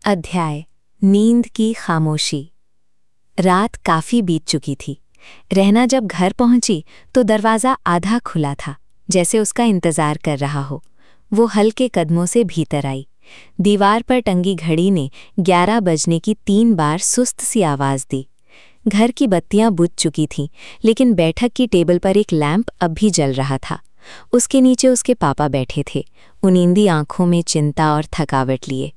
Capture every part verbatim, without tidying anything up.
अध्याय नींद की खामोशी। रात काफी बीत चुकी थी। रहना जब घर पहुंची तो दरवाज़ा आधा खुला था, जैसे उसका इंतज़ार कर रहा हो। वो हल्के कदमों से भीतर आई। दीवार पर टंगी घड़ी ने ग्यारह बजने की तीन बार सुस्त सी आवाज़ दी। घर की बत्तियां बुझ चुकी थीं, लेकिन बैठक की टेबल पर एक लैंप अब भी जल रहा था। उसके नीचे उसके पापा बैठे थे, उनींदी आंखों में चिंता और थकावट लिए।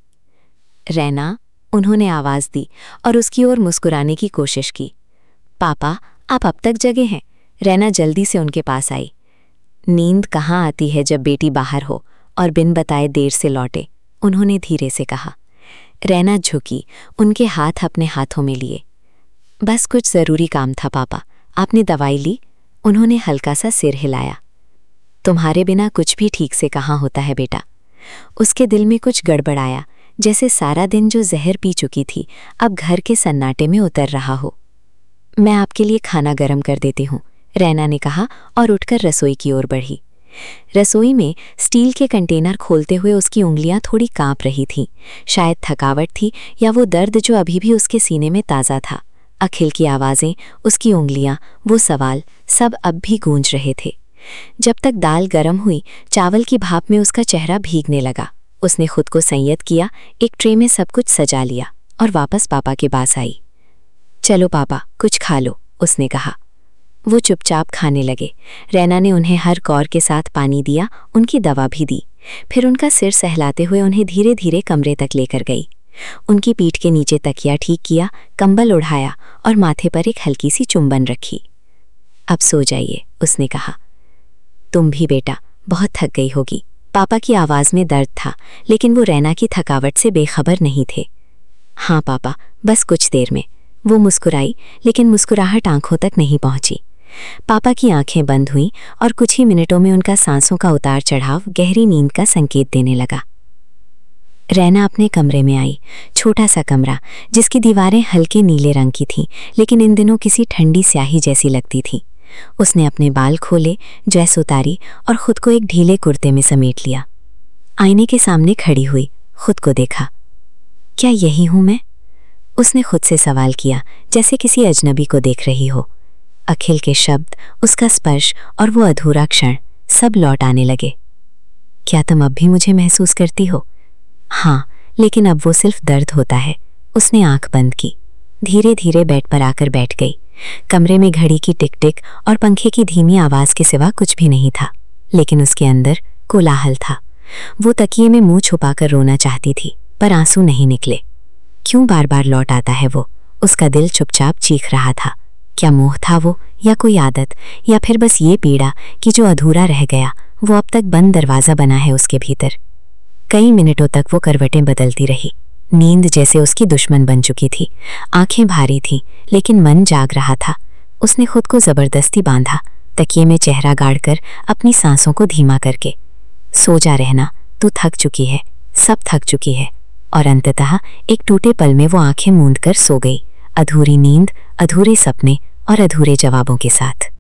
रैना, उन्होंने आवाज़ दी और उसकी ओर मुस्कुराने की कोशिश की। पापा, आप अब तक जगे हैं? रैना जल्दी से उनके पास आई। नींद कहाँ आती है जब बेटी बाहर हो और बिन बताए देर से लौटे, उन्होंने धीरे से कहा। रैना झुकी, उनके हाथ अपने हाथों में लिए। बस कुछ ज़रूरी काम था पापा। आपने दवाई ली? उन्होंने हल्का सा सिर हिलाया। तुम्हारे बिना कुछ भी ठीक से कहाँ होता है बेटा। उसके दिल में कुछ गड़बड़ाया, जैसे सारा दिन जो जहर पी चुकी थी अब घर के सन्नाटे में उतर रहा हो। मैं आपके लिए खाना गर्म कर देती हूँ, रैना ने कहा और उठकर रसोई की ओर बढ़ी। रसोई में स्टील के कंटेनर खोलते हुए उसकी उंगलियां थोड़ी कांप रही थीं। शायद थकावट थी या वो दर्द जो अभी भी उसके सीने में ताज़ा था। अखिल की आवाज़ें, उसकी उंगलियां, वो सवाल, सब अब भी गूंज रहे थे। जब तक दाल गर्म हुई, चावल की भाप में उसका चेहरा भीगने लगा। उसने खुद को संयत किया, एक ट्रे में सब कुछ सजा लिया और वापस पापा के पास आई। चलो पापा, कुछ खा लो, उसने कहा। वो चुपचाप खाने लगे। रैना ने उन्हें हर कौर के साथ पानी दिया, उनकी दवा भी दी। फिर उनका सिर सहलाते हुए उन्हें धीरे धीरे कमरे तक लेकर गई। उनकी पीठ के नीचे तकिया ठीक किया, कंबल उढ़ाया और माथे पर एक हल्की सी चुंबन रखी। अब सो जाइए, उसने कहा। तुम भी बेटा, बहुत थक गई होगी। पापा की आवाज़ में दर्द था, लेकिन वो रैना की थकावट से बेखबर नहीं थे। हाँ पापा, बस कुछ देर में, वो मुस्कुराई, लेकिन मुस्कुराहट आंखों तक नहीं पहुंची। पापा की आंखें बंद हुईं और कुछ ही मिनटों में उनका सांसों का उतार चढ़ाव गहरी नींद का संकेत देने लगा। रैना अपने कमरे में आई। छोटा सा कमरा, जिसकी दीवारें हल्के नीले रंग की थीं, लेकिन इन दिनों किसी ठंडी स्याही जैसी लगती थीं। उसने अपने बाल खोले, ड्रेस उतारी और खुद को एक ढीले कुर्ते में समेट लिया। आईने के सामने खड़ी हुई, खुद को देखा। क्या यही हूं मैं? उसने खुद से सवाल किया, जैसे किसी अजनबी को देख रही हो। अखिल के शब्द, उसका स्पर्श और वो अधूरा क्षण, सब लौट आने लगे। क्या तुम अब भी मुझे महसूस करती हो? हाँ, लेकिन अब वो सिर्फ दर्द होता है। उसने आंख बंद की, धीरे धीरे बेड पर आकर बैठ गई। कमरे में घड़ी की टिक टिक और पंखे की धीमी आवाज के सिवा कुछ भी नहीं था, लेकिन उसके अंदर कोलाहल था। वो तकिए में मुंह छुपाकर रोना चाहती थी, पर आंसू नहीं निकले। क्यों बार बार लौट आता है वो? उसका दिल चुपचाप चीख रहा था। क्या मोह था वो, या कोई आदत, या फिर बस ये पीड़ा कि जो अधूरा रह गया वो अब तक बंद दरवाज़ा बना है उसके भीतर। कई मिनटों तक वो करवटें बदलती रही। नींद जैसे उसकी दुश्मन बन चुकी थी। आंखें भारी थीं, लेकिन मन जाग रहा था। उसने खुद को जबरदस्ती बांधा, तकिए में चेहरा गाड़कर, अपनी सांसों को धीमा करके। सो जा रहना, तू थक चुकी है, सब थक चुकी है। और अंततः एक टूटे पल में वो आंखें मूंद कर सो गई, अधूरी नींद, अधूरे सपने और अधूरे जवाबों के साथ।